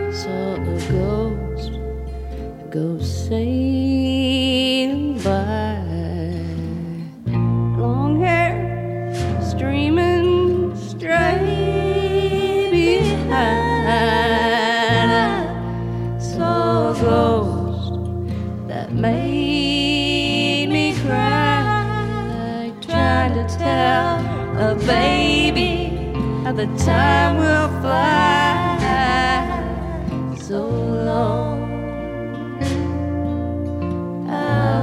saw a ghost sailing by. Long hair streaming straight behind. I saw a ghost that made me cry, like trying to tell a baby how the time will fly. So long, how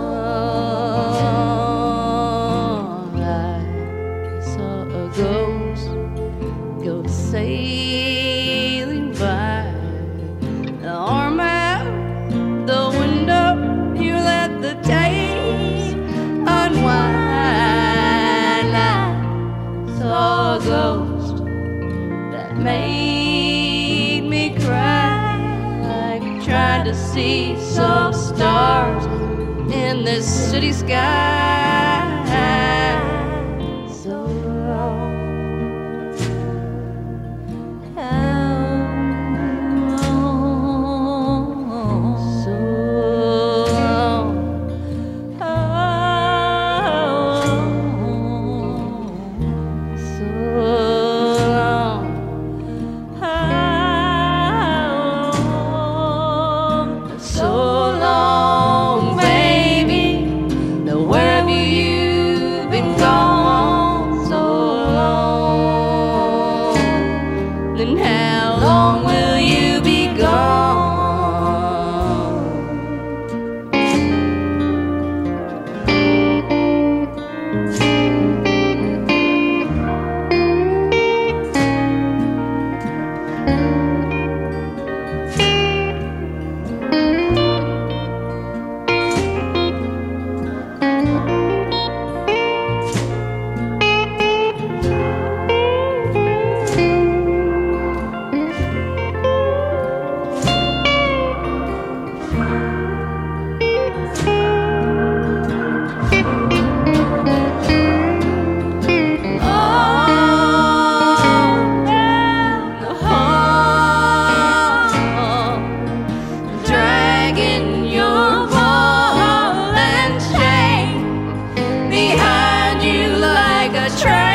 long? I saw a ghost go sailing by. An arm out the window, you let the days unwind. I saw a ghost that made me cry, like trying to see some stars in this city sky. So long, how long? So long, how long? So long, how long? So long, baby. Now where have you been gone so long? Then how long will you be gone? Dragging your ball and chain behind you like a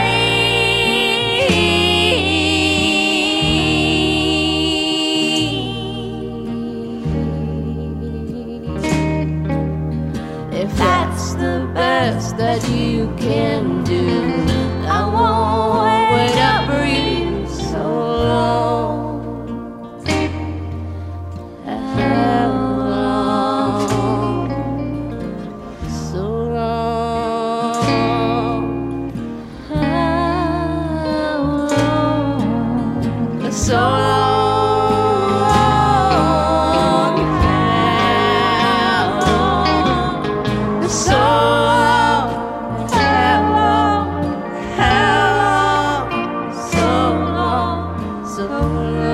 train. If that's the best that you can do, I won't wait up for you so long. How long? So long. How long? So long. How long? So long. How long? How long? So long. So long.